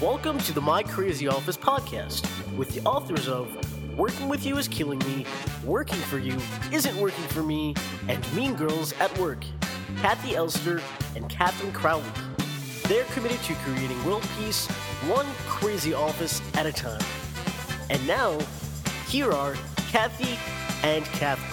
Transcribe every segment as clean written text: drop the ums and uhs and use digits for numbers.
Welcome to the My Crazy Office podcast with the authors of Working With You Is Killing Me, Working For You Isn't Working For Me, and Mean Girls at Work, Kathy Elster and Catherine Crowley. They're committed to creating world peace, one crazy office at a time. And now, here are Kathy and Catherine.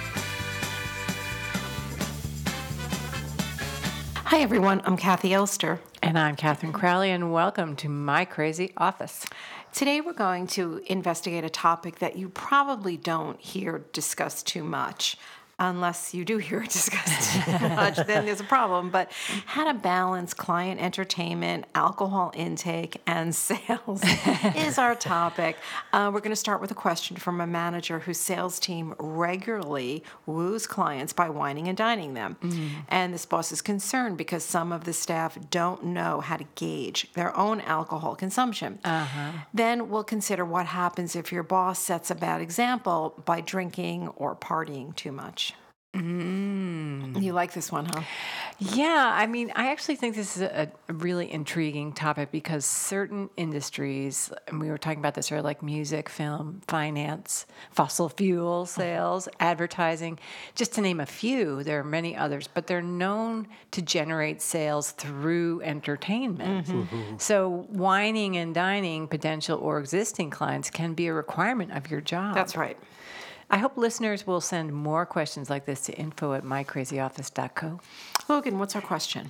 Hi everyone, I'm Kathy Elster. And I'm Catherine Crowley, and welcome to My Crazy Office. Today we're going to investigate a topic that you probably don't hear discussed too much. Unless you do hear it discussed too much, then there's a problem. But how to balance client entertainment, alcohol intake, and sales is our topic. We're going to start with a question from a manager whose sales team regularly woos clients by wining and dining them. And this boss is concerned because some of the staff don't know how to gauge their own alcohol consumption. Then we'll consider what happens if your boss sets a bad example by drinking or partying too much. You like this one, huh? Yeah, I mean, I actually think this is a really intriguing topic because certain industries, and we were talking about this earlier, like music, film, finance, fossil fuel sales, advertising, just to name a few. There are many others, but they're known to generate sales through entertainment. So wining and dining potential or existing clients can be a requirement of your job. That's right. I hope listeners will send more questions like this to info@mycrazyoffice.co. Logan, what's our question?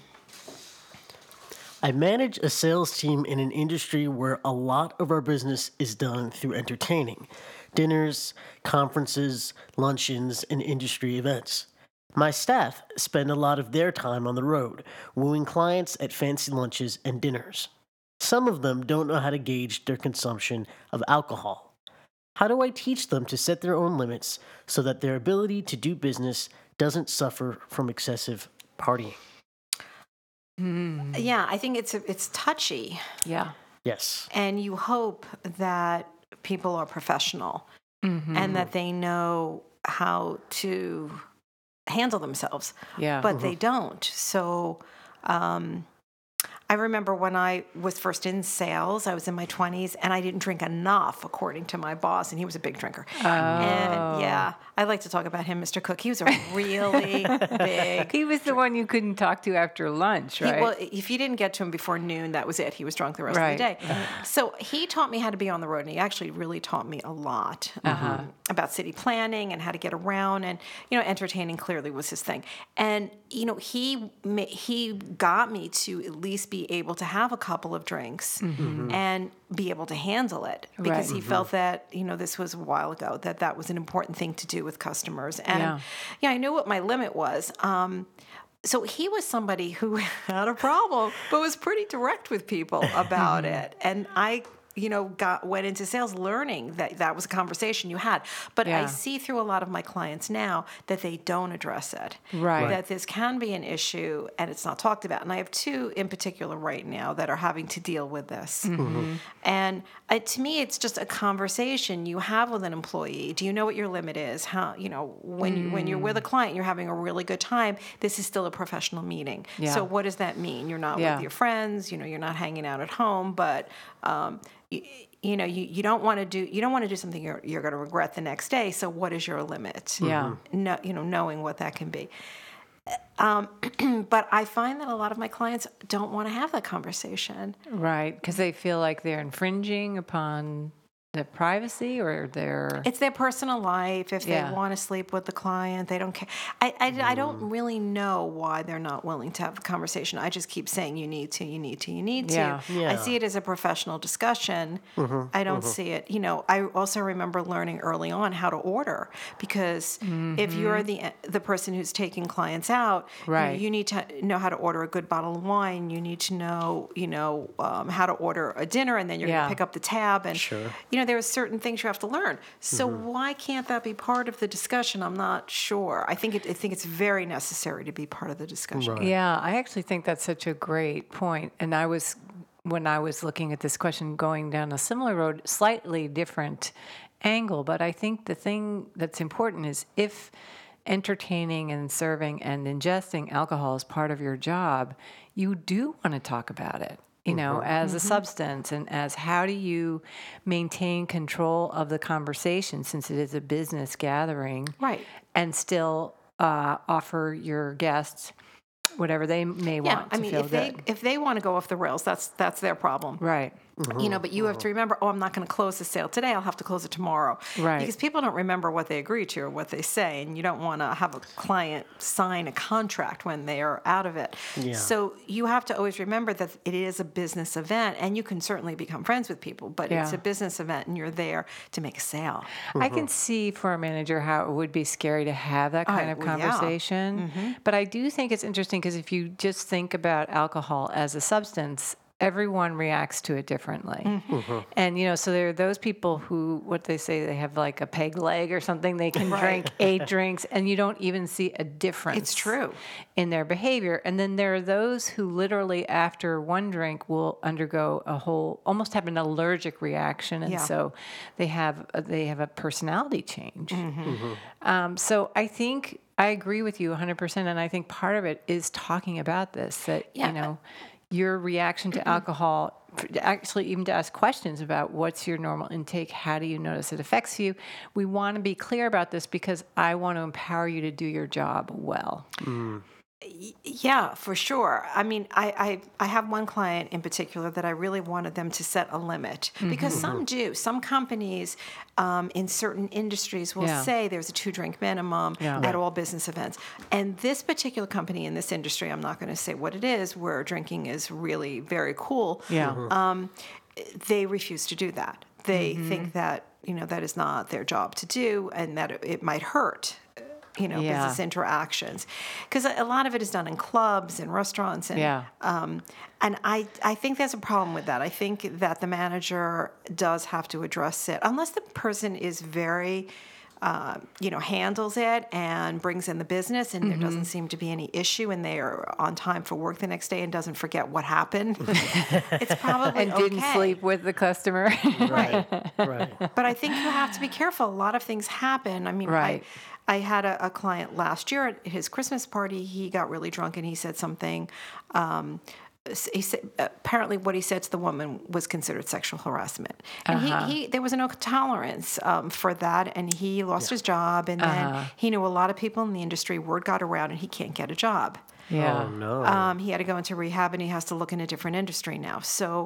I manage a sales team in an industry where a lot of our business is done through entertaining, dinners, conferences, luncheons, and industry events. My staff spend a lot of their time on the road, wooing clients at fancy lunches and dinners. Some of them don't know how to gauge their consumption of alcohol. How do I teach them to set their own limits so that their ability to do business doesn't suffer from excessive partying? Yeah, I think it's touchy. Yeah. Yes. And you hope that people are professional and that they know how to handle themselves. Yeah. But they don't. So I remember when I was first in sales, I was in my 20s, and I didn't drink enough, according to my boss, and he was a big drinker. And yeah, I like to talk about him, Mr. Cook. He was a really big... He was the one you couldn't talk to after lunch, right? Well, if you didn't get to him before noon, that was it. He was drunk the rest of the day. So he taught me how to be on the road, and he actually really taught me a lot about city planning and how to get around, and, entertaining clearly was his thing. And, he got me to at least be able to have a couple of drinks and be able to handle it because he felt that, this was a while ago, that was an important thing to do with customers. And I knew what my limit was. So he was somebody who had a problem, but was pretty direct with people about it. And I went into sales learning that was a conversation you had. But I see through a lot of my clients now that they don't address it. Right. That this can be an issue and it's not talked about. And I have two in particular right now that are having to deal with this. And to me, it's just a conversation you have with an employee. Do you know what your limit is? How, when you're with a client, you're having a really good time. This is still a professional meeting. Yeah. So what does that mean? You're not with your friends, you're not hanging out at home, but you don't want to do something you're going to regret the next day. So what is your limit? Yeah. No, knowing what that can be. But I find that a lot of my clients don't want to have that conversation. Right, because they feel like they're infringing upon the privacy or their... It's their personal life. If they want to sleep with the client, they don't care. I don't really know why they're not willing to have a conversation. I just keep saying you need to. Yeah. I see it as a professional discussion. I don't see it. I also remember learning early on how to order because if you're the person who's taking clients out, you need to know how to order a good bottle of wine. You need to know, how to order a dinner, and then you're going to pick up the tab. And there are certain things you have to learn. So why can't that be part of the discussion? I'm not sure. I think it's very necessary to be part of the discussion. Right. Yeah, I actually think that's such a great point. And when I was looking at this question, going down a similar road, slightly different angle. But I think the thing that's important is if entertaining and serving and ingesting alcohol is part of your job, you do want to talk about it. you know, as a substance, and as how do you maintain control of the conversation, since it is a business gathering, Right. and still offer your guests whatever they may want to feel good. If they want to go off the rails, that's their problem. Right. You know, but you have to remember, I'm not going to close the sale today. I'll have to close it tomorrow. Right. Because people don't remember what they agree to or what they say, and you don't want to have a client sign a contract when they are out of it. Yeah. So you have to always remember that it is a business event, and you can certainly become friends with people, but it's a business event, and you're there to make a sale. I can see for a manager how it would be scary to have that kind of conversation. But I do think it's interesting because if you just think about alcohol as a substance, everyone reacts to it differently. And, you know, so there are those people who, what they say, they have like a peg leg or something. They can drink 8 drinks and you don't even see a difference. It's true. In their behavior. And then there are those who literally after one drink will undergo a whole, almost have an allergic reaction. And so they have a personality change. So I think I agree with you 100%. And I think part of it is talking about this, that, you know, your reaction to alcohol, actually even to ask questions about what's your normal intake, how do you notice it affects you. We want to be clear about this because I want to empower you to do your job well. Yeah, for sure. I mean, I have one client in particular that I really wanted them to set a limit because some do. Some companies in certain industries will say there's a 2-drink minimum at all business events. And this particular company in this industry, I'm not going to say what it is, where drinking is really very cool. They refuse to do that. They think that, you know, that is not their job to do and that it might hurt, you know, business interactions. Because a lot of it is done in clubs and restaurants. And, and I think there's a problem with that. I think that the manager does have to address it. Unless the person is very, you know, handles it and brings in the business and there doesn't seem to be any issue and they are on time for work the next day and doesn't forget what happened. It's probably and didn't sleep with the customer. Right. But I think you have to be careful. A lot of things happen. I mean, I had a client last year at his Christmas party. He got really drunk and he said something. He said, apparently what he said to the woman was considered sexual harassment. And he there was no tolerance for that. And he lost his job. And then he knew a lot of people in the industry. Word got around and he can't get a job. Yeah. Oh, no. He had to go into rehab and he has to look in a different industry now. So,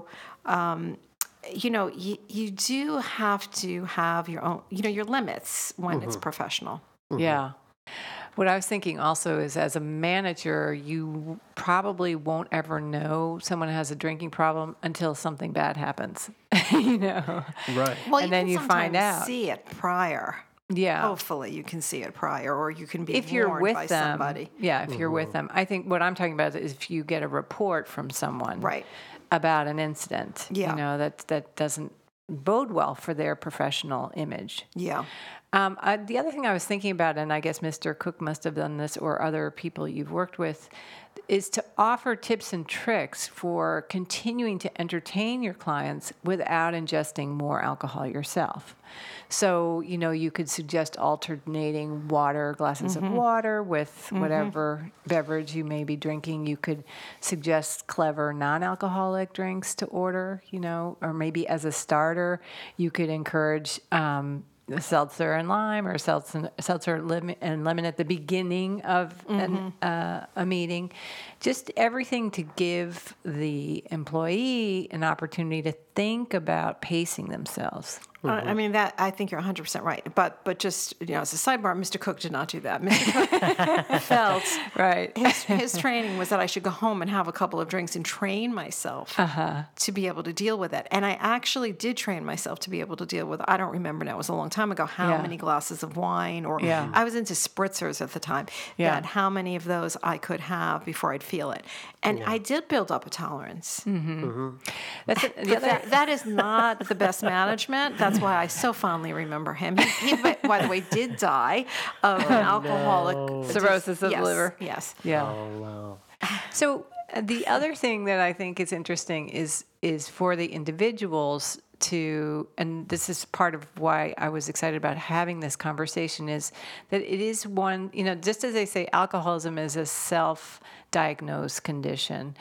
you know, you do have to have your own, you know, your limits when it's professional. Yeah. What I was thinking also is as a manager, you probably won't ever know someone has a drinking problem until something bad happens, you know? Right. Well, and then you find out. See it prior. Yeah. Hopefully you can see it prior or you can be if you're warned with by them, somebody. Yeah, if you're with them. I think what I'm talking about is if you get a report from someone about an incident, you know, that doesn't bode well for their professional image. Yeah. The other thing I was thinking about, and I guess Mr. Cook must have done this or other people you've worked with, is to offer tips and tricks for continuing to entertain your clients without ingesting more alcohol yourself. So, you know, you could suggest alternating glasses of water with whatever beverage you may be drinking. You could suggest clever non-alcoholic drinks to order, you know, or maybe as a starter, you could encourage seltzer and lime or seltzer and lemon at the beginning of a meeting. Just everything to give the employee an opportunity to think about pacing themselves. I mean, that I think you're 100% right. But just, you know, as a sidebar, Mr. Cook did not do that. Mr. Cook felt his training was that I should go home and have a couple of drinks and train myself to be able to deal with it. And I actually did train myself to be able to deal with, I don't remember now, it was a long time ago, how many glasses of wine or I was into spritzers at the time, that how many of those I could have before I'd feel it. And I did build up a tolerance. That is not the best management. That's why I so fondly remember him. He by the way, did die of an alcoholic cirrhosis of the liver. Yes. Yeah. Oh, wow. So the other thing that I think is interesting is for the individuals to, and this is part of why I was excited about having this conversation, is that it is one, you know, just as they say alcoholism is a self-diagnosed condition,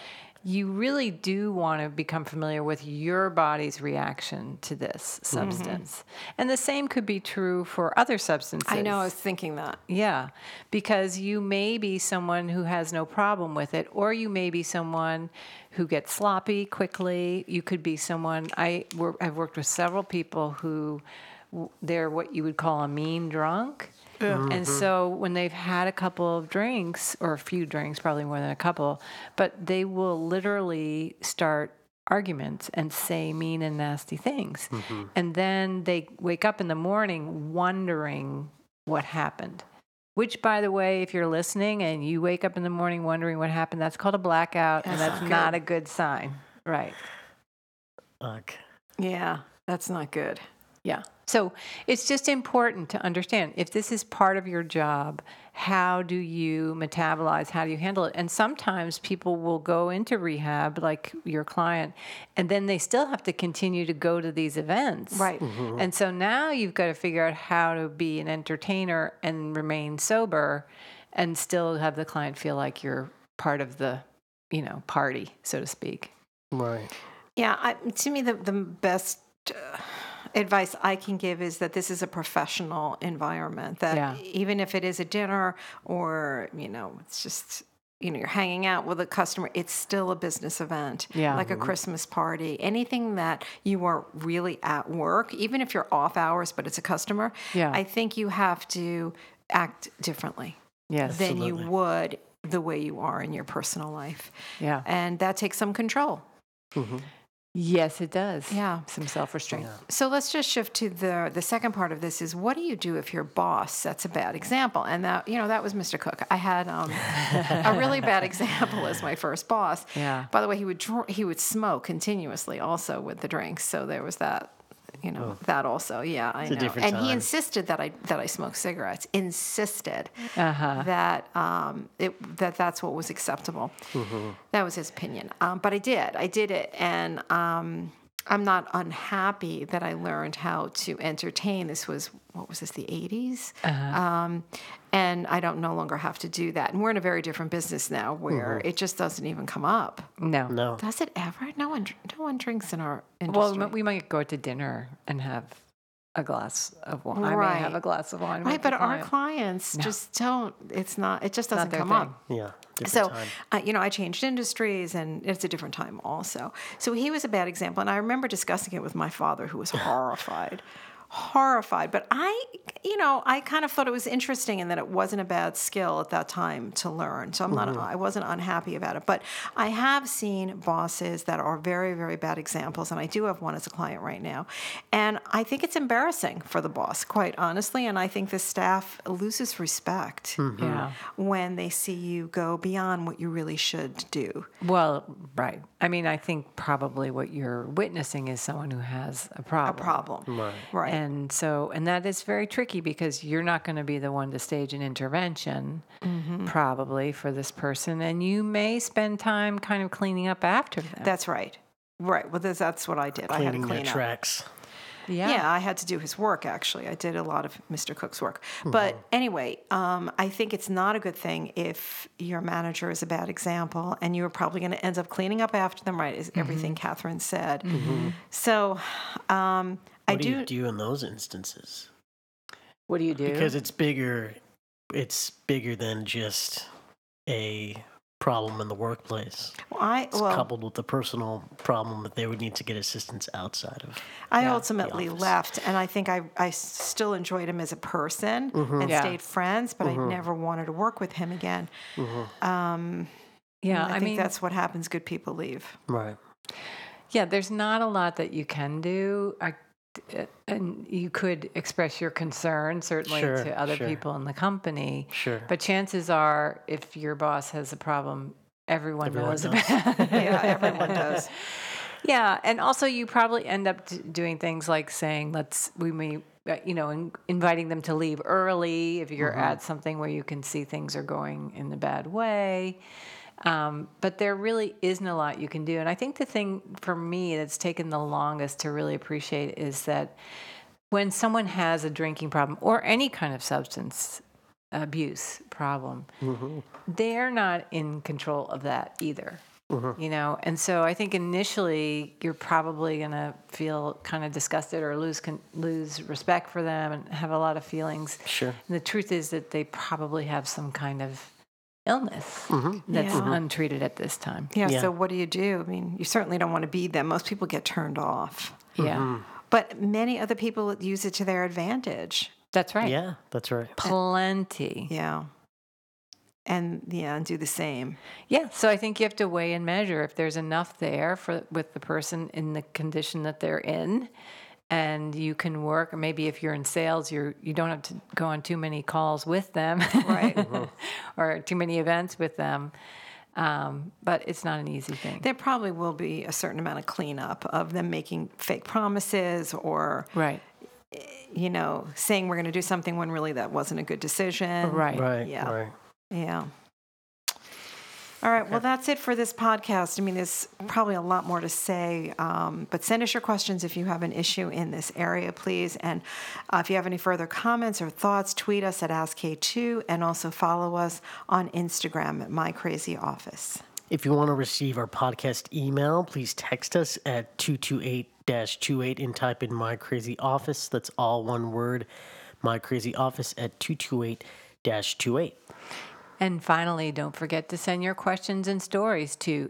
you really do want to become familiar with your body's reaction to this substance. And the same could be true for other substances. I know, I was thinking that. Yeah, because you may be someone who has no problem with it, or you may be someone who gets sloppy quickly. You could be someone, I've worked with several people who they're what you would call a mean drunk. Yeah. And so when they've had a couple of drinks, or a few drinks, probably more than a couple, but they will literally start arguments and say mean and nasty things. And then they wake up in the morning wondering what happened. Which, by the way, if you're listening and you wake up in the morning wondering what happened, that's called a blackout, and that's not a good sign. Right. Okay. Yeah, that's not good. Yeah. So it's just important to understand, if this is part of your job, how do you metabolize? How do you handle it? And sometimes people will go into rehab, like your client, and then they still have to continue to go to these events. Right. And so now you've got to figure out how to be an entertainer and remain sober and still have the client feel like you're part of the, party, so to speak. Right. Yeah, to me, the best advice I can give is that this is a professional environment, that even if it is a dinner or, it's just, you're hanging out with a customer, it's still a business event, like a Christmas party. Anything that you are really at work, even if you're off hours, but it's a customer, I think you have to act differently than you would the way you are in your personal life. Yeah. And that takes some control. Yes, it does. Yeah. Some self-restraint. Yeah. So let's just shift to the second part of this is, what do you do if your boss sets a bad example? And that, that was Mr. Cook. I had a really bad example as my first boss. Yeah. By the way, he would smoke continuously also with the drinks. So there was that, that also. Yeah, I know. And he insisted that I smoke cigarettes. Insisted that that's what was acceptable. That was his opinion. But I did it, and I'm not unhappy that I learned how to entertain. This was, the 80s? And I don't no longer have to do that. And we're in a very different business now where it just doesn't even come up. No. Does it ever? No one drinks in our industry. Well, we might go to dinner and have a glass of wine. Right. I may have a glass of wine. Right, but our clients just don't. It just doesn't come up. Yeah. So, I changed industries, and it's a different time also. So he was a bad example, and I remember discussing it with my father, who was horrified. But I kind of thought it was interesting, and that it wasn't a bad skill at that time to learn. So I wasn't unhappy about it. But I have seen bosses that are very, very bad examples, and I do have one as a client right now. And I think it's embarrassing for the boss, quite honestly. And I think the staff loses respect when they see you go beyond what you really should do. Well, right. I mean, I think probably what you're witnessing is someone who has a problem. Right. And that is very tricky, because you're not going to be the one to stage an intervention, probably, for this person. And you may spend time kind of cleaning up after them. That's right. Right. Well, that's what I did. I had to clean up. Tracks. Yeah, I had to do his work, actually. I did a lot of Mr. Cook's work. But anyway, I think it's not a good thing if your manager is a bad example, and you're probably going to end up cleaning up after them, right, is everything Catherine said. So what do you do in those instances? What do you do? Because it's bigger than just a problem in the workplace. It's coupled with the personal problem that they would need to get assistance outside of. I ultimately left, and I think I still enjoyed him as a person and stayed friends, but I never wanted to work with him again. I think that's what happens. Good people leave. Right. Yeah, there's not a lot that you can do. And you could express your concern, certainly, to other people in the company. Sure. But chances are, if your boss has a problem, everyone knows about it. Yeah, everyone does. Yeah, and also you probably end up doing things like saying, inviting them to leave early if you're at something where you can see things are going in a bad way. But there really isn't a lot you can do. And I think the thing for me that's taken the longest to really appreciate is that when someone has a drinking problem or any kind of substance abuse problem, they're not in control of that either. You know, and so I think initially you're probably going to feel kind of disgusted or lose respect for them and have a lot of feelings. Sure. And the truth is that they probably have some kind of illness that's untreated at this time. Yeah, so what do? I mean, you certainly don't want to be them. Most people get turned off. Yeah. But many other people use it to their advantage. That's right. Yeah, that's right. Plenty. Yeah. And do the same. Yeah, so I think you have to weigh and measure if there's enough there with the person in the condition that they're in, and you can work. Or maybe if you're in sales, you don't have to go on too many calls with them, right? Or too many events with them. But it's not an easy thing. There probably will be a certain amount of cleanup of them making fake promises or right. Saying we're going to do something when really that wasn't a good decision. Right. Yeah. Right. Yeah. All right. Well, that's it for this podcast. I mean, there's probably a lot more to say, but send us your questions if you have an issue in this area, please. And if you have any further comments or thoughts, tweet us at AskK2 and also follow us on Instagram at MyCrazyOffice. If you want to receive our podcast email, please text us at 228-28 and type in My Crazy Office. That's all one word, My Crazy Office at 228-28. And finally, don't forget to send your questions and stories to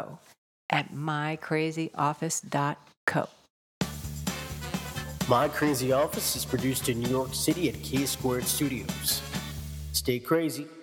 info@mycrazyoffice.co. My Crazy Office is produced in New York City at K Squared Studios. Stay crazy.